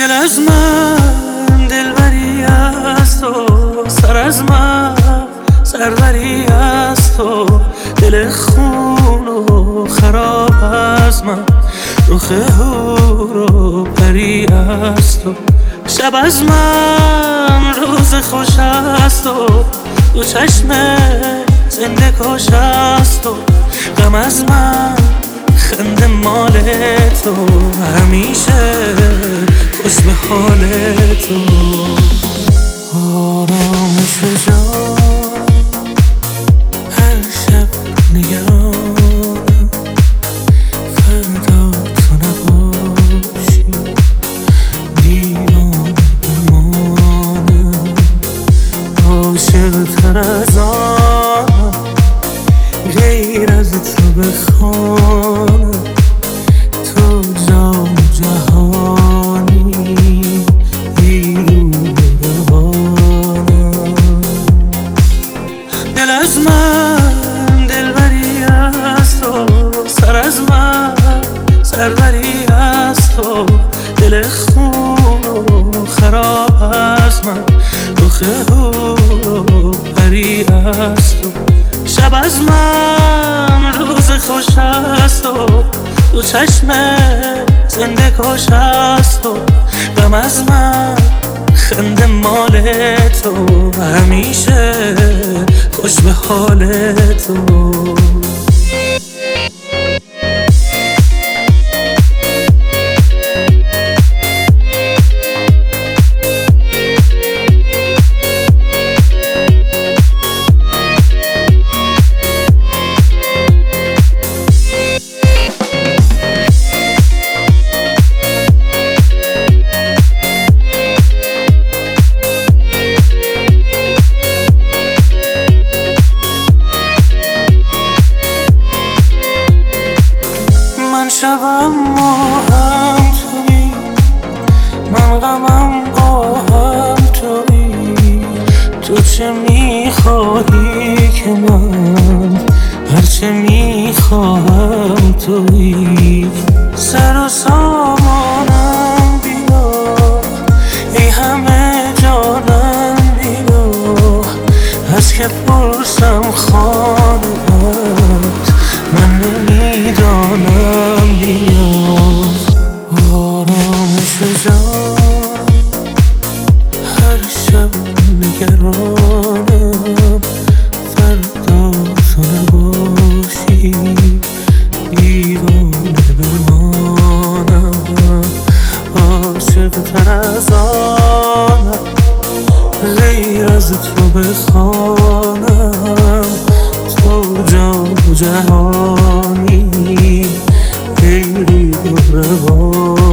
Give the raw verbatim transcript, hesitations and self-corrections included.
دل از من دلبری از تو، سر از من سربری از تو، دل خون و خراب از من، رخ هور و پری از تو. شب از من روز خوش از تو، دو چشم زنده کش از تو. غم از من خنده مال تو، همیشه خوش به حال تو. آرامش جان هر شب نگرانم، فردا تو نباشی دیوانه بمانم. عاشق تر از آنم غیر از تو بخوانم، تو جام جهانی بیرون ببانم. دل از من دلبری از تو، سر از من سربری از تو، دل خون و خراب از من، رخ هور و پری از تو. شب از من روز خوش از تو، دو چشم زنده کش از تو. غم از من خنده مال تو، همیشه خوش به حال تو. من شبم ماهم توی، من غمم با هم توی. تو چه میخواهی که من هرچه میخواهم توی. سر و سامانم بیا، ای همه جانم بیا. از که پرسم خانه‌ات من نمیدانم بیا. آرامش جان هر شب نگرانم، فردا تو نباشی دیوانه بمانم. عاشق تر از آنم غیر از تو بخوانم، تو جان جهانی غیری روان.